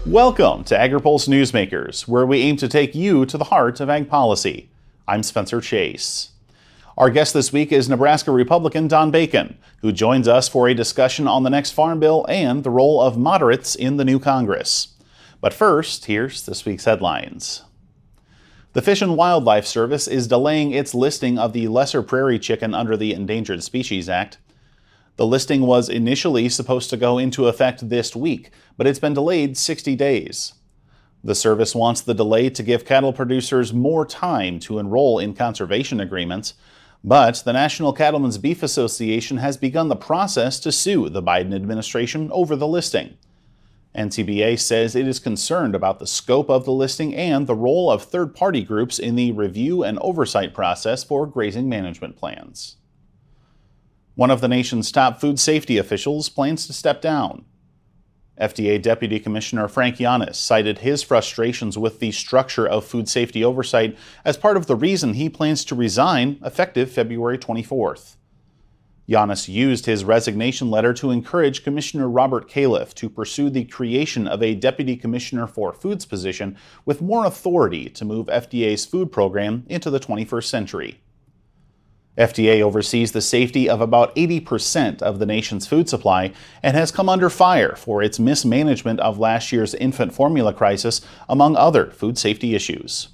Welcome to AgriPulse Newsmakers, where we aim to take you to the heart of ag policy. I'm Spencer Chase. Our guest this week is Nebraska Republican Don Bacon, who joins us for a discussion on the next farm bill and the role of moderates in the new Congress. But first, here's this week's headlines. The Fish and Wildlife Service is delaying its listing of the lesser prairie chicken under the Endangered Species Act. The listing was initially supposed to go into effect this week, but it's been delayed 60 days. The service wants the delay to give cattle producers more time to enroll in conservation agreements, but the National Cattlemen's Beef Association has begun the process to sue the Biden administration over the listing. NCBA says it is concerned about the scope of the listing and the role of third-party groups in the review and oversight process for grazing management plans. One of the nation's top food safety officials plans to step down. FDA Deputy Commissioner Frank Yiannas cited his frustrations with the structure of food safety oversight as part of the reason he plans to resign effective February 24th. Yiannas used his resignation letter to encourage Commissioner Robert Califf to pursue the creation of a Deputy Commissioner for Foods position with more authority to move FDA's food program into the 21st century. FDA oversees the safety of about 80% of the nation's food supply and has come under fire for its mismanagement of last year's infant formula crisis, among other food safety issues.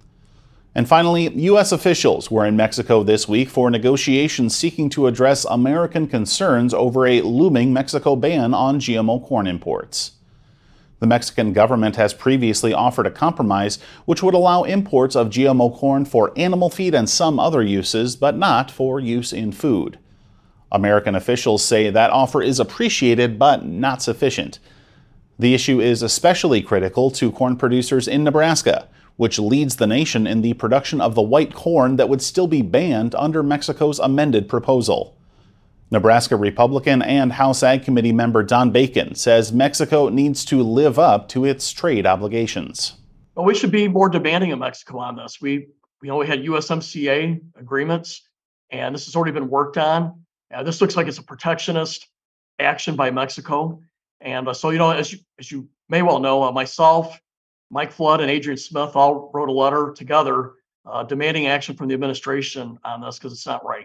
And finally, U.S. officials were in Mexico this week for negotiations seeking to address American concerns over a looming Mexico ban on GMO corn imports. The Mexican government has previously offered a compromise which would allow imports of GMO corn for animal feed and some other uses, but not for use in food. American officials say that offer is appreciated but not sufficient. The issue is especially critical to corn producers in Nebraska, which leads the nation in the production of the white corn that would still be banned under Mexico's amended proposal. Nebraska Republican and House Ag Committee member Don Bacon says Mexico needs to live up to its trade obligations. Well, we should be more demanding of Mexico on this. We had USMCA agreements, and this has already been worked on. This looks like it's a protectionist action by Mexico. And as you may well know, myself, Mike Flood, and Adrian Smith all wrote a letter together demanding action from the administration on this because it's not right.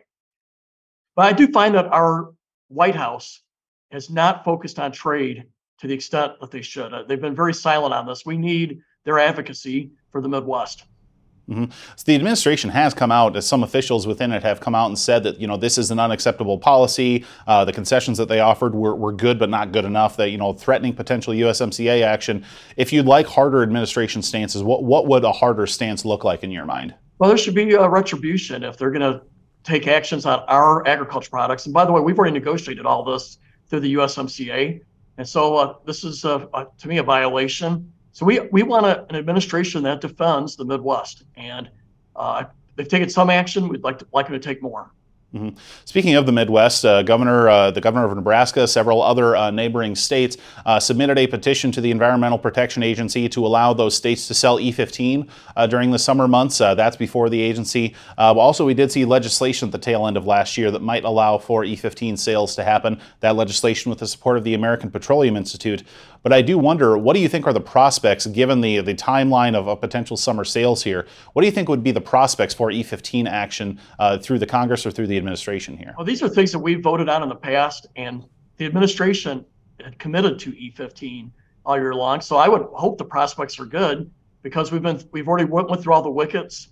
But I do find that our White House has not focused on trade to the extent that they should. They've been very silent on this. We need their advocacy for the Midwest. So the administration has come out, as some officials within it have come out and said that, this is an unacceptable policy. The concessions that they offered were good, but not good enough. That, threatening potential USMCA action. If you'd like harder administration stances, what would a harder stance look like in your mind? Well, there should be a retribution if they're going to take actions on our agriculture products. And by the way, we've already negotiated all this through the USMCA. And so this is, to me, a violation. So we want an administration that defends the Midwest. And they've taken some action. We'd like them to take more. Speaking of the Midwest, the governor of Nebraska, several other neighboring states submitted a petition to the Environmental Protection Agency to allow those states to sell E15 during the summer months. That's before the agency. Also, we did see legislation at the tail end of last year that might allow for E15 sales to happen. That legislation with the support of the American Petroleum Institute. But I do wonder, what do you think are the prospects, given the timeline of potential summer sales here? What do you think would be the prospects for E15 action through the Congress or through the administration here? Well, these are things that we've voted on in the past, and the administration had committed to E15 all year long. So I would hope the prospects are good because we've already went through all the wickets.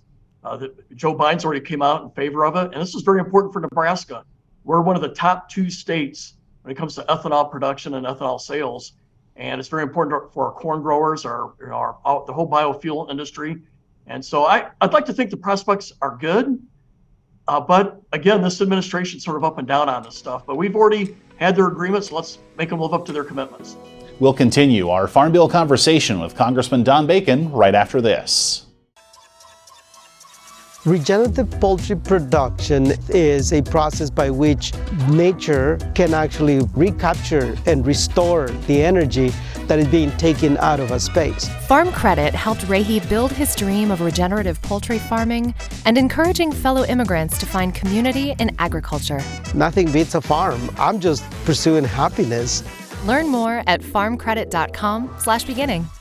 Joe Biden's already came out in favor of it, and this is very important for Nebraska. We're one of the top 2 states when it comes to ethanol production and ethanol sales. And it's very important for our corn growers, the whole biofuel industry. And so I'd like to think the prospects are good. But again, this administration's sort of up and down on this stuff. But we've already had their agreements. Let's make them live up to their commitments. We'll continue our Farm Bill conversation with Congressman Don Bacon right after this. Regenerative poultry production is a process by which nature can actually recapture and restore the energy that is being taken out of a space. Farm Credit helped Rahi build his dream of regenerative poultry farming and encouraging fellow immigrants to find community in agriculture. Nothing beats a farm. I'm just pursuing happiness Learn more at farmcredit.com/beginning.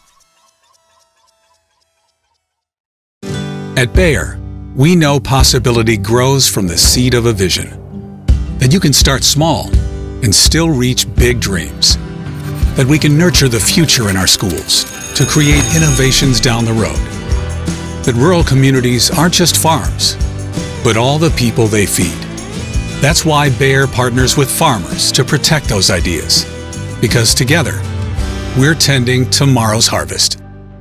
At Bayer, we know possibility grows from the seed of a vision. That you can start small and still reach big dreams. That we can nurture the future in our schools to create innovations down the road. That rural communities aren't just farms, but all the people they feed. That's why Bayer partners with farmers to protect those ideas. Because together, we're tending tomorrow's harvest.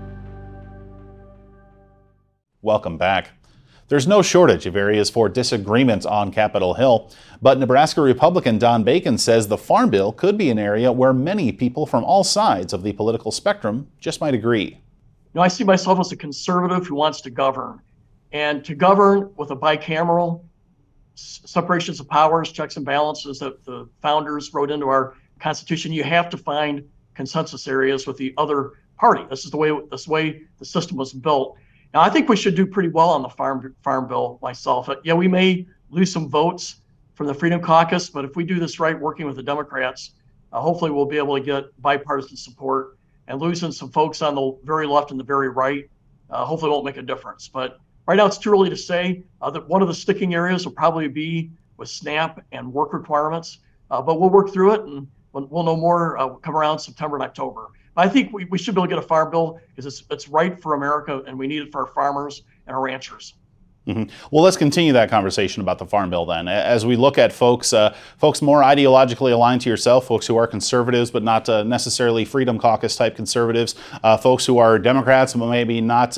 Welcome back. There's no shortage of areas for disagreement on Capitol Hill, but Nebraska Republican Don Bacon says the Farm Bill could be an area where many people from all sides of the political spectrum just might agree. I see myself as a conservative who wants to govern, and to govern with a bicameral separations of powers, checks and balances that the founders wrote into our Constitution. You have to find consensus areas with the other party. This is the way the system was built. Now, I think we should do pretty well on the farm bill myself. Yeah, we may lose some votes from the Freedom Caucus, but if we do this right, working with the Democrats, hopefully we'll be able to get bipartisan support, and losing some folks on the very left and the very right, hopefully won't make a difference. But right now it's too early to say. That one of the sticking areas will probably be with SNAP and work requirements, but we'll work through it, and we'll know more come around September and October. I think we should be able to get a farm bill because it's right for America, and we need it for our farmers and our ranchers. Mm-hmm. Well, let's continue that conversation about the Farm Bill then. As we look at folks more ideologically aligned to yourself, folks who are conservatives but not necessarily Freedom Caucus type conservatives, folks who are Democrats but maybe not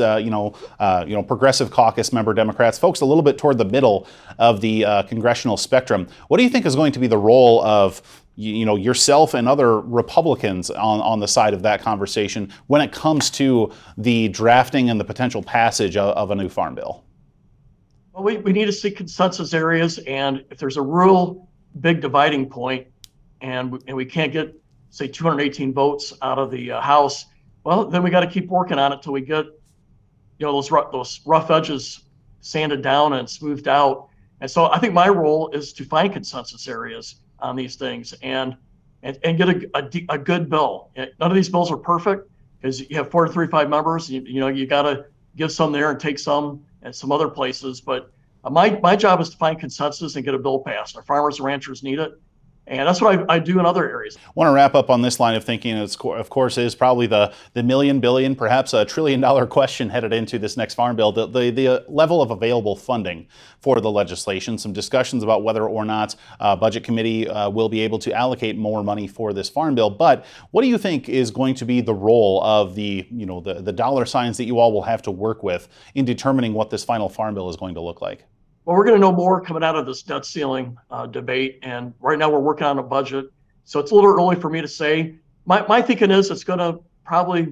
Progressive Caucus member Democrats, folks a little bit toward the middle of the congressional spectrum. What do you think is going to be the role of yourself and other Republicans on the side of that conversation when it comes to the drafting and the potential passage of a new Farm Bill? Well, we need to see consensus areas, and if there's a real big dividing point and we can't get, say, 218 votes out of the House, well, then we got to keep working on it till we get those rough edges sanded down and smoothed out. And so I think my role is to find consensus areas on these things and get a good bill. None of these bills are perfect because you have 435 members. You got to give some there and take some at some other places. But my job is to find consensus and get a bill passed. Our farmers and ranchers need it. And that's what I do in other areas. I want to wrap up on this line of thinking, of course, is probably the million, billion, perhaps $1 trillion question headed into this next Farm Bill, the level of available funding for the legislation, some discussions about whether or not Budget Committee will be able to allocate more money for this Farm Bill. But what do you think is going to be the role of the dollar signs that you all will have to work with in determining what this final Farm Bill is going to look like? Well, we're going to know more coming out of this debt ceiling debate. And right now we're working on a budget. So it's a little early for me to say. My thinking is it's going to probably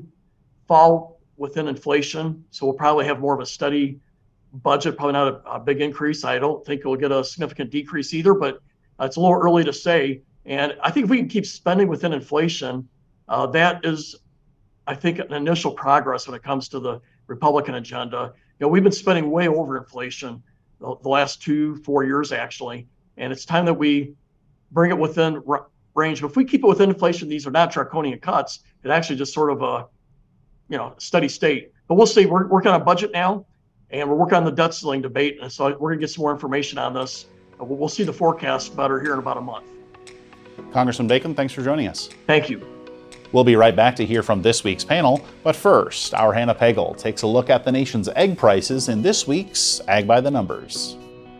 fall within inflation. So we'll probably have more of a steady budget, probably not a big increase. I don't think we'll get a significant decrease either, but it's a little early to say. And I think if we can keep spending within inflation, that is, I think, an initial progress when it comes to the Republican agenda. We've been spending way over inflation the last 2-4 years, actually. And it's time that we bring it within range. But if we keep it within inflation, these are not draconian cuts. It's actually just sort of a, steady state. But we'll see. We're working on a budget now, and we're working on the debt ceiling debate. And so we're going to get some more information on this. We'll see the forecast better here in about a month. Congressman Bacon, thanks for joining us. Thank you. We'll be right back to hear from this week's panel, but first, our Hannah Pagel takes a look at the nation's egg prices in this week's Ag by the Numbers.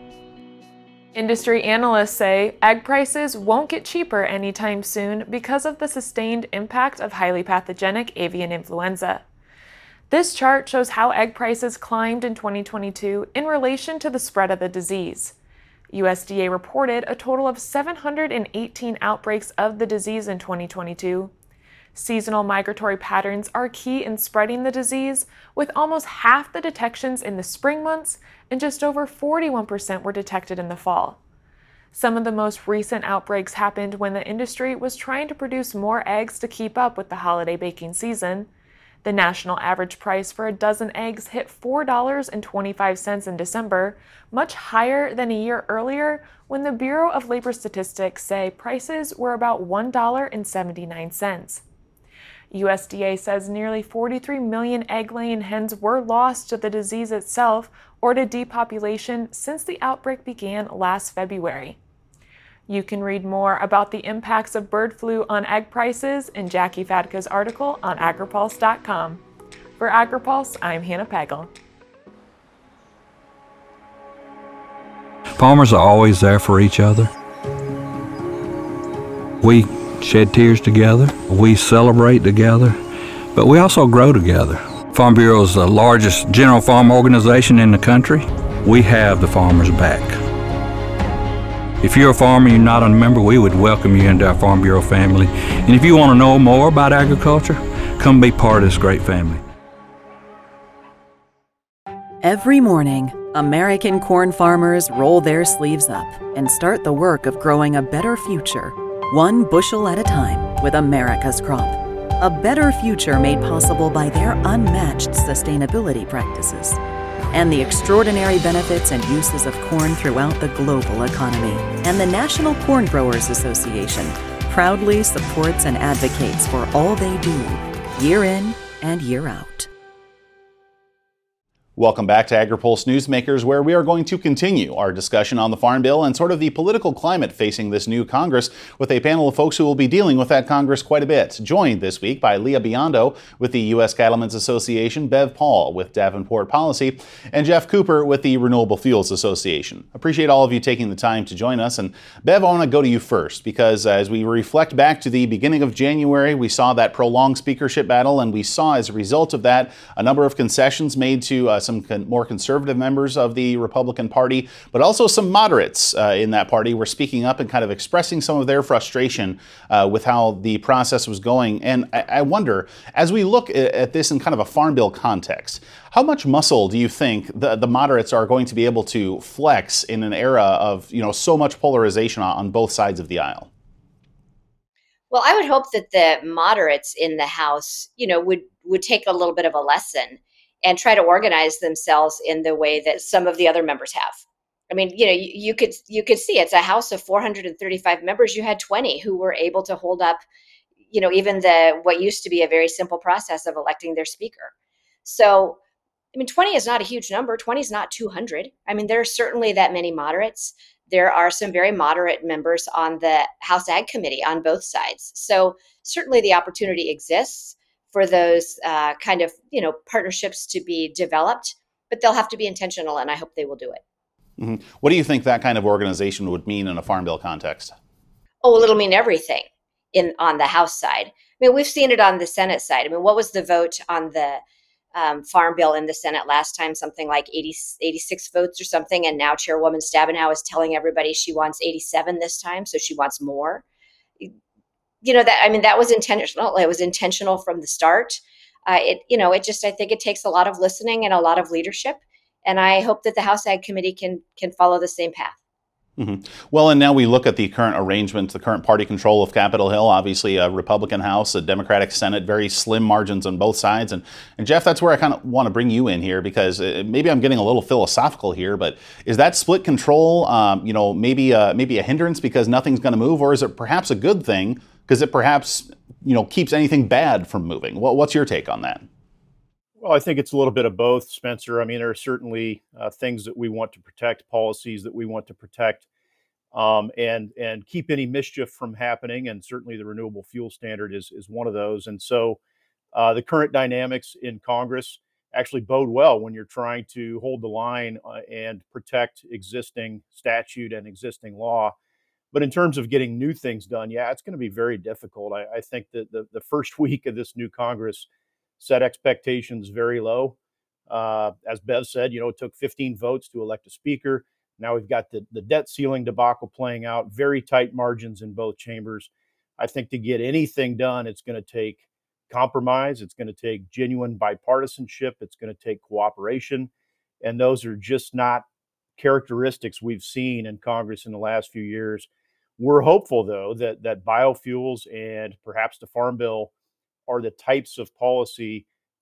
Industry analysts say egg prices won't get cheaper anytime soon because of the sustained impact of highly pathogenic avian influenza. This chart shows how egg prices climbed in 2022 in relation to the spread of the disease. USDA reported a total of 718 outbreaks of the disease in 2022. Seasonal migratory patterns are key in spreading the disease, with almost half the detections in the spring months and just over 41% were detected in the fall. Some of the most recent outbreaks happened when the industry was trying to produce more eggs to keep up with the holiday baking season. The national average price for a dozen eggs hit $4.25 in December, much higher than a year earlier when the Bureau of Labor Statistics say prices were about $1.79. USDA says nearly 43 million egg-laying hens were lost to the disease itself or to depopulation since the outbreak began last February. You can read more about the impacts of bird flu on egg prices in Jackie Fadka's article on agripulse.com. For AgriPulse, I'm Hannah Pagel. Farmers are always there for each other. We shed tears together, we celebrate together, but we also grow together. Farm Bureau is the largest general farm organization in the country. We have the farmers' back. If you're a farmer and you're not a member, we would welcome you into our Farm Bureau family. And if you want to know more about agriculture, come be part of this great family. Every morning, American corn farmers roll their sleeves up and start the work of growing a better future, one bushel at a time, with America's crop. A better future made possible by their unmatched sustainability practices and the extraordinary benefits and uses of corn throughout the global economy. And the National Corn Growers Association proudly supports and advocates for all they do, year in and year out. Welcome back to AgriPulse Newsmakers, where we are going to continue our discussion on the Farm Bill and sort of the political climate facing this new Congress with a panel of folks who will be dealing with that Congress quite a bit. Joined this week by Leah Biondo with the U.S. Cattlemen's Association, Bev Paul with Davenport Policy, and Jeff Cooper with the Renewable Fuels Association. Appreciate all of you taking the time to join us. And Bev, I want to go to you first because as we reflect back to the beginning of January, we saw that prolonged speakership battle, and we saw as a result of that a number of concessions made to some more conservative members of the Republican Party, but also some moderates in that party were speaking up and kind of expressing some of their frustration with how the process was going. And I wonder, as we look at this in kind of a Farm Bill context, how much muscle do you think the moderates are going to be able to flex in an era of, so much polarization on both sides of the aisle? Well, I would hope that the moderates in the House, would take a little bit of a lesson and try to organize themselves in the way that some of the other members have. I mean, you could see it's a House of 435 members. You had 20 who were able to hold up, even what used to be a very simple process of electing their speaker. So, 20 is not a huge number. 20 is not 200. There are certainly that many moderates. There are some very moderate members on the House Ag Committee on both sides. So certainly the opportunity exists for those partnerships to be developed, but they'll have to be intentional, and I hope they will do it. Mm-hmm. What do you think that kind of organization would mean in a Farm Bill context? Oh, well, it'll mean everything on the House side. We've seen it on the Senate side. What was the vote on the Farm Bill in the Senate last time? Something like 86 votes or something, and now Chairwoman Stabenow is telling everybody she wants 87 this time, so she wants more. That was intentional. It was intentional from the start. I think it takes a lot of listening and a lot of leadership. And I hope that the House Ag Committee can follow the same path. Mm-hmm. Well, and now we look at the current arrangement, the current party control of Capitol Hill, obviously a Republican House, a Democratic Senate, very slim margins on both sides. And Jeff, that's where I kind of want to bring you in here because maybe I'm getting a little philosophical here, but is that split control, maybe a hindrance because nothing's going to move, or is it perhaps a good thing because it perhaps, keeps anything bad from moving? What's your take on that? Well, I think it's a little bit of both, Spencer. There are certainly things that we want to protect, policies that we want to protect, and keep any mischief from happening. And certainly the renewable fuel standard is one of those. And so the current dynamics in Congress actually bode well when you're trying to hold the line and protect existing statute and existing law. But in terms of getting new things done, it's going to be very difficult. I think that the first week of this new Congress set expectations very low. As Bev said, it took 15 votes to elect a speaker. Now we've got the debt ceiling debacle playing out, very tight margins in both chambers. I think to get anything done, it's going to take compromise. It's going to take genuine bipartisanship. It's going to take cooperation. And those are just not characteristics we've seen in Congress in the last few years. We're hopeful, though, that biofuels and perhaps the Farm Bill are the types of policy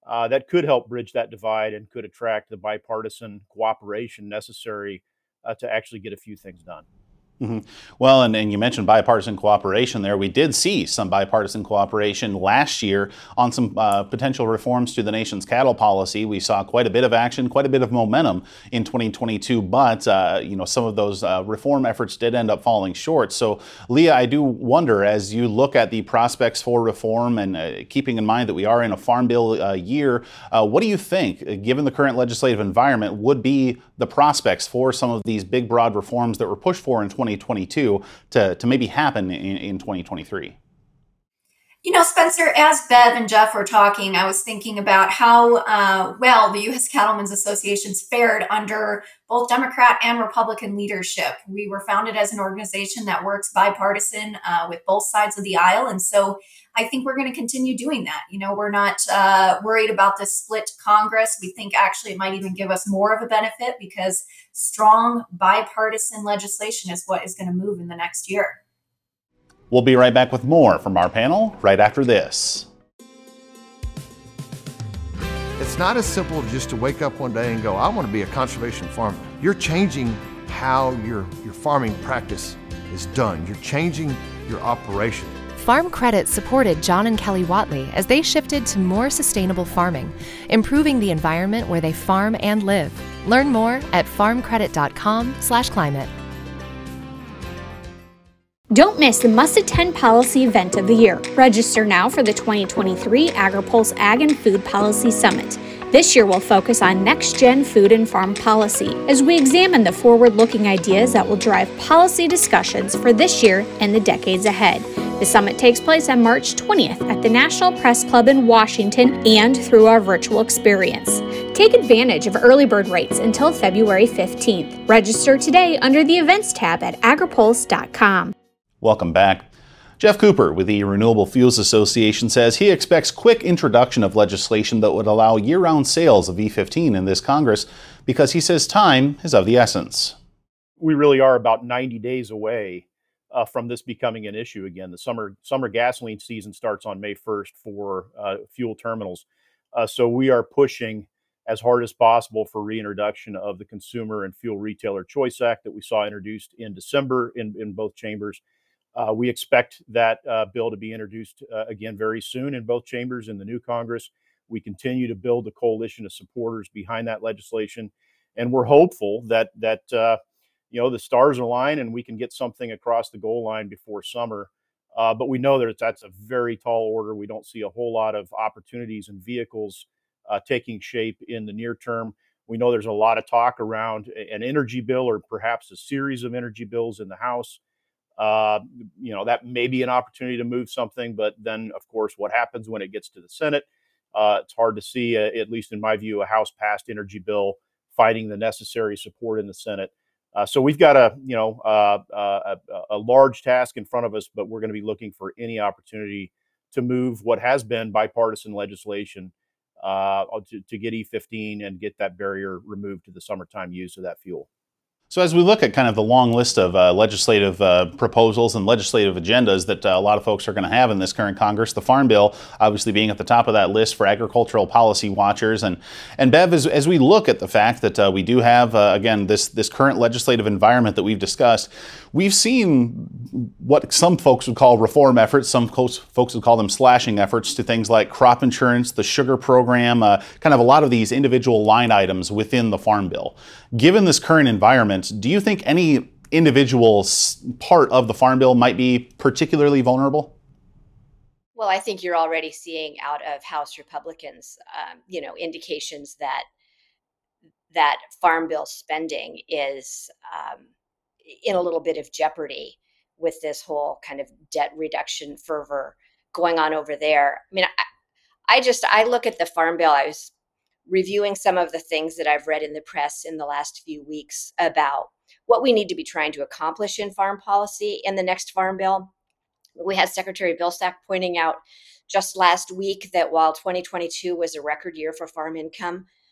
that could help bridge that divide and could attract the bipartisan cooperation necessary to actually get a few things done. Mm-hmm. Well, and you mentioned bipartisan cooperation there. We did see some bipartisan cooperation last year on some potential reforms to the nation's cattle policy. We saw quite a bit of action, quite a bit of momentum in 2022, but some of those reform efforts did end up falling short. So, Leah, I do wonder, as you look at the prospects for reform and keeping in mind that we are in a Farm Bill year, what do you think, given the current legislative environment, would be the prospects for some of these big, broad reforms that were pushed for in 2022 to maybe happen in 2023? You know, Spencer, as Bev and Jeff were talking, I was thinking about how well the U.S. Cattlemen's Association's fared under both Democrat and Republican leadership. We were founded as an organization that works bipartisan with both sides of the aisle. And so I think we're going to continue doing that. You know, we're not worried about this split Congress. We think actually it might even give us more of a benefit because strong bipartisan legislation is what is going to move in the next year. We'll be right back with more from our panel right after this. It's not as simple just to wake up one day and go, I want to be a conservation farmer. You're changing how your farming practice is done. You're changing your operation. Farm Credit supported John and Kelly Watley as they shifted to more sustainable farming, improving the environment where they farm and live. Learn more at farmcredit.com/climate. Don't miss the must-attend policy event of the year. Register now for the 2023 AgriPulse Ag and Food Policy Summit. This year we'll focus on next-gen food and farm policy as we examine the forward-looking ideas that will drive policy discussions for this year and the decades ahead. The summit takes place on March 20th at the National Press Club in Washington and through our virtual experience. Take advantage of early bird rates until February 15th. Register today under the Events tab at agripulse.com. Welcome back. Jeff Cooper with the Renewable Fuels Association says he expects quick introduction of legislation that would allow year-round sales of E15 in this Congress because he says time is of the essence. We really are about 90 days away from this becoming an issue again. The summer gasoline season starts on May 1st for fuel terminals. So we are pushing as hard as possible for reintroduction of the Consumer and Fuel Retailer Choice Act that we saw introduced in December in both chambers. We expect that bill to be introduced again very soon in both chambers in the new Congress. We continue to build a coalition of supporters behind that legislation, and we're hopeful that the stars align and we can get something across the goal line before summer. But we know that that's a very tall order. We don't see a whole lot of opportunities and vehicles taking shape in the near term. We know there's a lot of talk around an energy bill or perhaps a series of energy bills in the House. That may be an opportunity to move something, but then, of course, what happens when it gets to the Senate? It's hard to see, at least in my view, a House-passed energy bill finding the necessary support in the Senate. So we've got a large task in front of us, but we're going to be looking for any opportunity to move what has been bipartisan legislation to get E15 and get that barrier removed to the summertime use of that fuel. So as we look at kind of the long list of legislative proposals and legislative agendas that a lot of folks are going to have in this current Congress, the Farm Bill obviously being at the top of that list for agricultural policy watchers. And Bev, as we look at the fact that we do have, again, this current legislative environment that we've discussed, we've seen what some folks would call reform efforts, some folks would call them slashing efforts to things like crop insurance, the sugar program, kind of a lot of these individual line items within the Farm Bill. Given this current environment, do you think any individual part of the Farm Bill might be particularly vulnerable? Well, I think you're already seeing out of House Republicans, indications that Farm Bill spending is in a little bit of jeopardy with this whole kind of debt reduction fervor going on over there. I mean, I look at the Farm Bill. I was reviewing some of the things that I've read in the press in the last few weeks about what we need to be trying to accomplish in farm policy in the next Farm Bill. We had Secretary Vilsack pointing out just last week that while 2022 was a record year for farm income,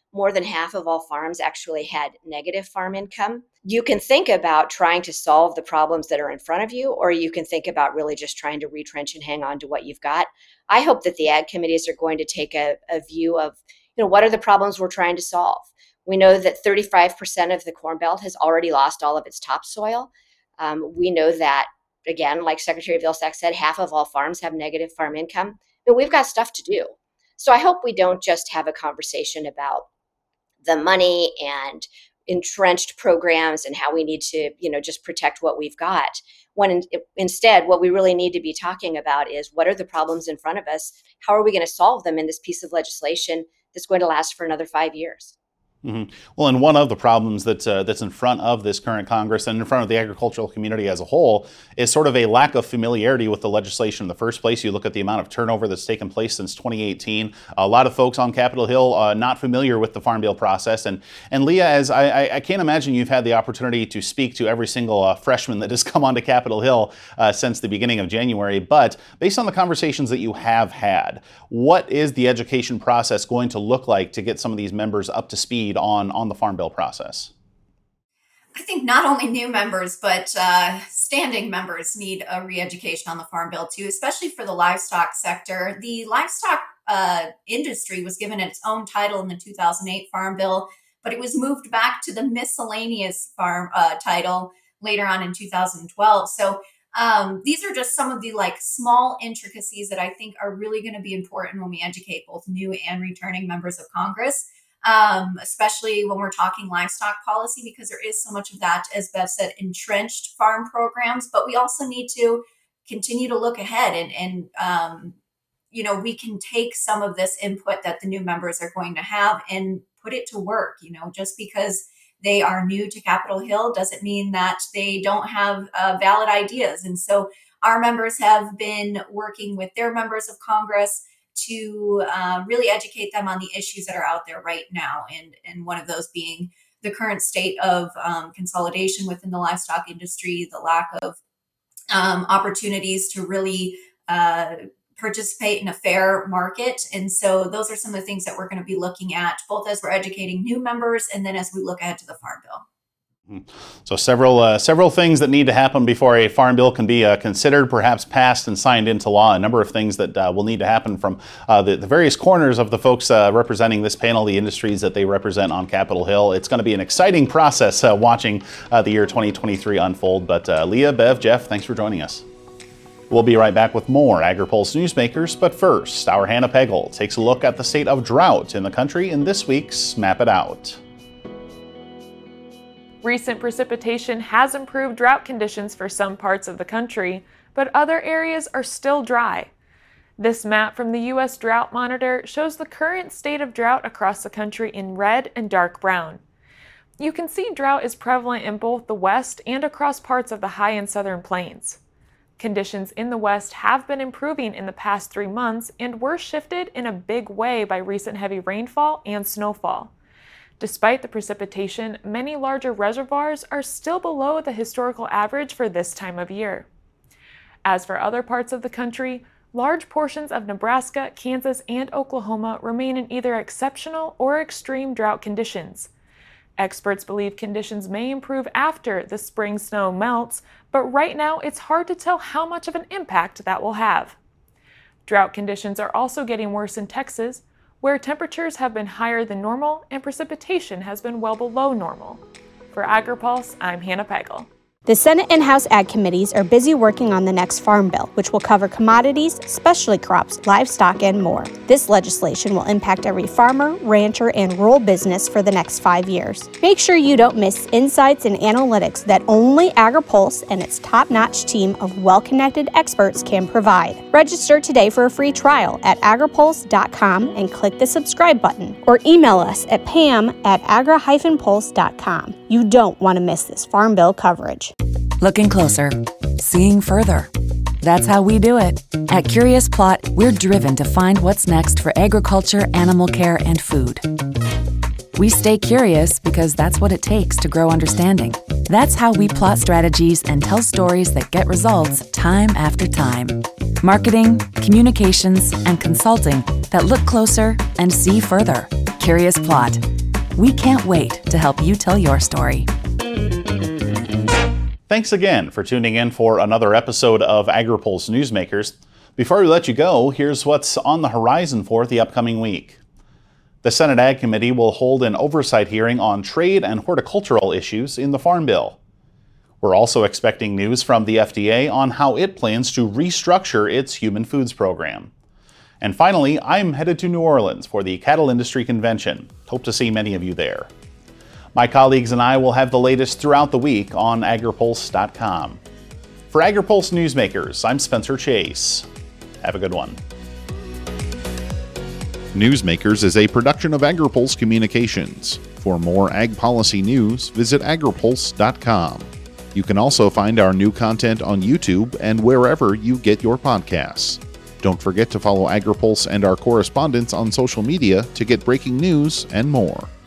more than half of all farms actually had negative farm income. You can think about trying to solve the problems that are in front of you, or you can think about really just trying to retrench and hang on to what you've got. I hope that the ag committees are going to take a view of, what are the problems we're trying to solve? We know that 35% of the Corn Belt has already lost all of its topsoil. We know that, again, like Secretary Vilsack said, half of all farms have negative farm income, but we've got stuff to do. So I hope we don't just have a conversation about the money and entrenched programs and how we need to, just protect what we've got. When instead, what we really need to be talking about is what are the problems in front of us? How are we going to solve them in this piece of legislation that's going to last for another 5 years? Mm-hmm. Well, and one of the problems that's in front of this current Congress and in front of the agricultural community as a whole is sort of a lack of familiarity with the legislation in the first place. You look at the amount of turnover that's taken place since 2018. A lot of folks on Capitol Hill not familiar with the Farm Bill process. And Leah, as I can't imagine you've had the opportunity to speak to every single freshman that has come onto Capitol Hill since the beginning of January. But based on the conversations that you have had, what is the education process going to look like to get some of these members up to speed on the Farm Bill process? I think not only new members, but standing members need a re-education on the Farm Bill too, especially for the livestock sector. The livestock industry was given its own title in the 2008 Farm Bill, but it was moved back to the miscellaneous farm title later on in 2012. So these are just some of the small intricacies that I think are really going to be important when we educate both new and returning members of Congress. Especially when we're talking livestock policy, because there is so much of that, as Bev said, entrenched farm programs. But we also need to continue to look ahead and we can take some of this input that the new members are going to have and put it to work. Just because they are new to Capitol Hill doesn't mean that they don't have valid ideas. And so our members have been working with their members of Congress to really educate them on the issues that are out there right now. And one of those being the current state of consolidation within the livestock industry, the lack of opportunities to really participate in a fair market. And so those are some of the things that we're going to be looking at, both as we're educating new members and then as we look ahead to the Farm Bill. So several things that need to happen before a Farm Bill can be considered, perhaps passed and signed into law. A number of things that will need to happen from the various corners of the folks representing this panel, the industries that they represent on Capitol Hill. It's going to be an exciting process watching the year 2023 unfold. But Leah, Bev, Jeff, thanks for joining us. We'll be right back with more AgriPulse Newsmakers, but first, our Hannah Pegel takes a look at the state of drought in the country in this week's Map It Out. Recent precipitation has improved drought conditions for some parts of the country, but other areas are still dry. This map from the U.S. Drought Monitor shows the current state of drought across the country in red and dark brown. You can see drought is prevalent in both the west and across parts of the high and southern plains. Conditions in the west have been improving in the past 3 months and were shifted in a big way by recent heavy rainfall and snowfall. Despite the precipitation, many larger reservoirs are still below the historical average for this time of year. As for other parts of the country, large portions of Nebraska, Kansas, and Oklahoma remain in either exceptional or extreme drought conditions. Experts believe conditions may improve after the spring snow melts, but right now it's hard to tell how much of an impact that will have. Drought conditions are also getting worse in Texas, where temperatures have been higher than normal and precipitation has been well below normal. For AgriPulse, I'm Hannah Pegel. The Senate and House Ag Committees are busy working on the next Farm Bill, which will cover commodities, specialty crops, livestock, and more. This legislation will impact every farmer, rancher, and rural business for the next 5 years. Make sure you don't miss insights and analytics that only AgriPulse and its top-notch team of well-connected experts can provide. Register today for a free trial at agripulse.com and click the subscribe button, or email us at pam@agra-pulse.com. You don't want to miss this Farm Bill coverage. Looking closer, seeing further. That's how we do it. At Curious Plot, we're driven to find what's next for agriculture, animal care, and food. We stay curious because that's what it takes to grow understanding. That's how we plot strategies and tell stories that get results time after time. Marketing, communications, and consulting that look closer and see further. Curious Plot. We can't wait to help you tell your story. Thanks again for tuning in for another episode of AgriPulse Newsmakers. Before we let you go, here's what's on the horizon for the upcoming week. The Senate Ag Committee will hold an oversight hearing on trade and horticultural issues in the Farm Bill. We're also expecting news from the FDA on how it plans to restructure its human foods program. And finally, I'm headed to New Orleans for the Cattle Industry Convention. Hope to see many of you there. My colleagues and I will have the latest throughout the week on agripulse.com. For AgriPulse Newsmakers, I'm Spencer Chase. Have a good one. Newsmakers is a production of AgriPulse Communications. For more ag policy news, visit agripulse.com. You can also find our new content on YouTube and wherever you get your podcasts. Don't forget to follow AgriPulse and our correspondents on social media to get breaking news and more.